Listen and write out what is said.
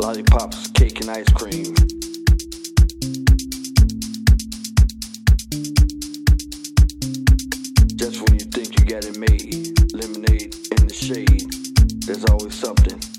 lollipops, cake and ice cream. Just when you think you got it made, lemonade in the shade, there's always something